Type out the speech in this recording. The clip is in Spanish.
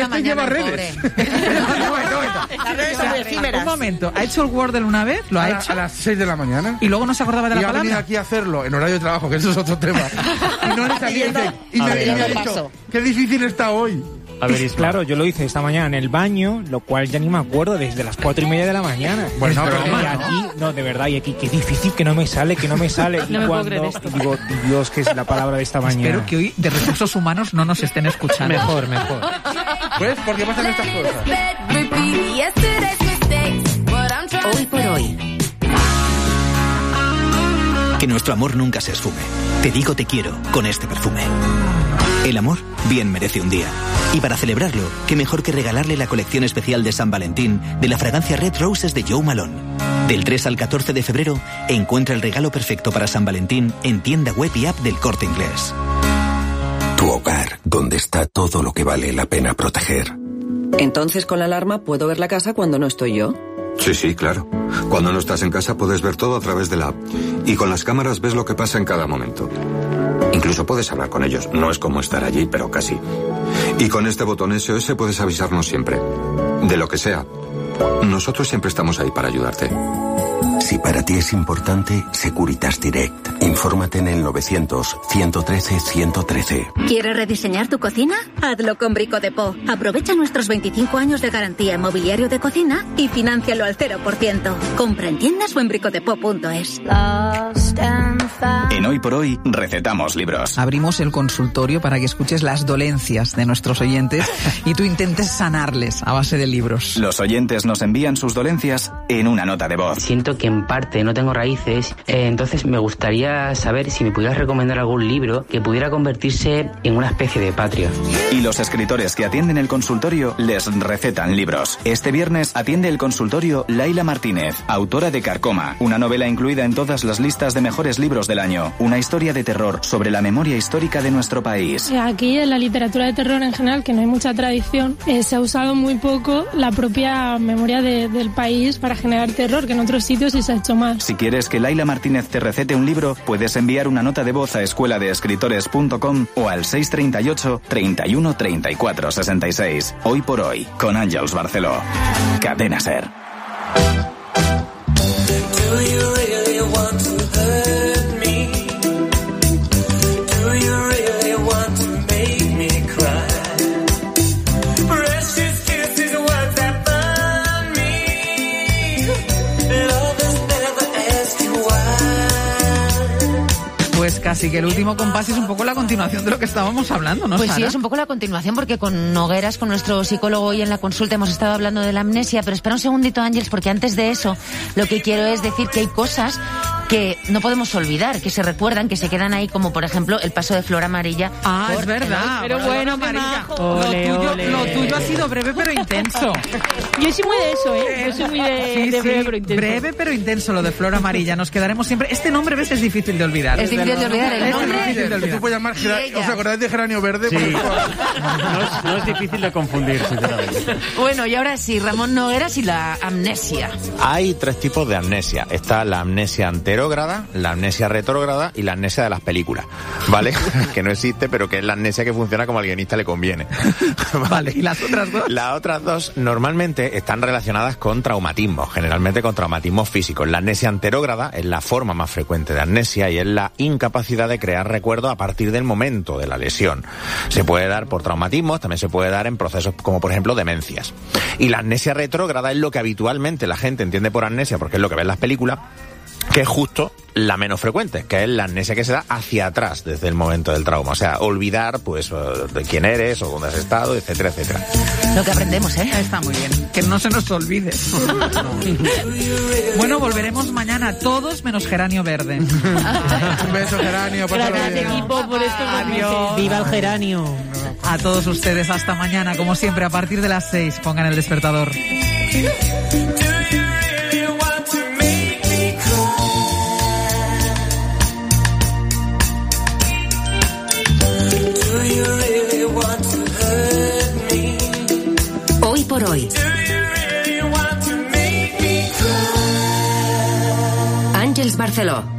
la mañana, pobre. Un momento, ¿ha hecho el Wordle una vez? ¿Lo ha hecho? A las 6 de la mañana. ¿Y luego no se acordaba de la palabra? Y ha venido aquí a hacerlo en horario de trabajo, que eso es otro tema. Y no le salía. Y me ha dicho, qué difícil está hoy. A ver, claro, yo lo hice esta mañana en el baño, lo cual ya ni me acuerdo, desde las 4:30 de la mañana. Bueno, pero aquí, no, de verdad, y aquí, qué difícil, que no me sale. No me puedo creer esto. Digo, Dios, que es la palabra de esta mañana. Espero que hoy de recursos humanos no nos estén escuchando. Mejor. Pues, ¿por qué pasan estas cosas? Hoy por hoy. Que nuestro amor nunca se esfume. Te digo te quiero con este perfume. El amor bien merece un día. Y para celebrarlo, qué mejor que regalarle la colección especial de San Valentín de la fragancia Red Roses de Joe Malone. Del 3 al 14 de febrero, encuentra el regalo perfecto para San Valentín en tienda web y app del Corte Inglés. Tu hogar, donde está todo lo que vale la pena proteger. Entonces, con la alarma, ¿puedo ver la casa cuando no estoy yo? Sí, claro. Cuando no estás en casa puedes ver todo a través de la app. Y con las cámaras ves lo que pasa en cada momento. Incluso puedes hablar con ellos. No es como estar allí, pero casi. Y con este botón SOS puedes avisarnos siempre. De lo que sea. Nosotros siempre estamos ahí para ayudarte. Si para ti es importante, Securitas Direct. Infórmate en el 900-113-113. ¿Quieres rediseñar tu cocina? Hazlo con Brico Depot. Aprovecha nuestros 25 años de garantía en mobiliario de cocina y financialo al 0%. Compra en tiendas o en bricodepot.es. En Hoy por Hoy recetamos libros. Abrimos el consultorio para que escuches las dolencias de nuestros oyentes y tú intentes sanarles a base de libros. Los oyentes nos envían sus dolencias en una nota de voz. Siento que en parte no tengo raíces, entonces me gustaría saber si me pudieras recomendar algún libro que pudiera convertirse en una especie de patria. Y los escritores que atienden el consultorio les recetan libros. Este viernes atiende el consultorio Laila Martínez, autora de Carcoma, una novela incluida en todas las listas de mejores libros del año. Una historia de terror sobre la memoria histórica de nuestro país. Aquí en la literatura de terror en general, que no hay mucha tradición, se ha usado muy poco la propia memoria del país para generar terror, que en otros sitios sí se ha hecho más. Si quieres que Laila Martínez te recete un libro, puedes enviar una nota de voz a escueladeescritores.com o al 638 31 34 66. Hoy por Hoy, con Àngels Barceló. Cadena SER. Pues casi que el último compás es un poco la continuación de lo que estábamos hablando, ¿no, Pues Sara? sí, es un poco la continuación, porque con Nogueras, con nuestro psicólogo hoy en la consulta, hemos estado hablando de la amnesia, pero espera un segundito, Ángeles, porque antes de eso, lo que quiero es decir que hay cosas que no podemos olvidar, que se recuerdan, que se quedan ahí, como por ejemplo el paso de Flor Amarilla. Ah, es verdad. Pero bueno, Amarilla. Ole, Lo tuyo ha sido breve pero intenso. Yo soy muy de eso, ¿eh? Yo soy muy de breve pero intenso. Breve pero intenso, lo de Flor Amarilla. Nos quedaremos siempre... Este nombre, ¿ves? Es difícil de olvidar. Es difícil de olvidar el nombre. Tú puedes llamar... ¿Os acordáis de Geranio Verde? Sí. No es difícil de confundir, sinceramente. Bueno, y ahora sí, Ramón Nogueras y la amnesia. Hay tres tipos de amnesia. Está la amnesia anterógrada, la amnesia retrógrada y la amnesia de las películas, ¿vale? Que no existe, pero que es la amnesia que funciona como al guionista le conviene. Vale, ¿y las otras dos? Las otras dos normalmente están relacionadas con traumatismos, generalmente con traumatismos físicos. La amnesia anterógrada es la forma más frecuente de amnesia y es la incapacidad de crear recuerdos a partir del momento de la lesión. Se puede dar por traumatismos, también se puede dar en procesos como por ejemplo demencias. Y la amnesia retrógrada es lo que habitualmente la gente entiende por amnesia, porque es lo que ve en las películas, que es justo la menos frecuente, que es la amnesia que se da hacia atrás desde el momento del trauma. O sea, olvidar, pues, de quién eres o dónde has estado, etcétera, etcétera. Lo que aprendemos, ¿eh? Está muy bien. Que no se nos olvide. Bueno, volveremos mañana todos menos Geranio Verde. Un beso, Geranio. Gracias, equipo, por esto. Adiós. ¡Viva el geranio! A todos ustedes, hasta mañana. Como siempre, a partir de las 6, pongan el despertador. Hoy por Hoy. Àngels Barceló.